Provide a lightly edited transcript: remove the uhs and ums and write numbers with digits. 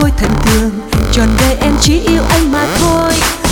thôi thần tượng, trọn đời em chỉ yêu anh mà thôi.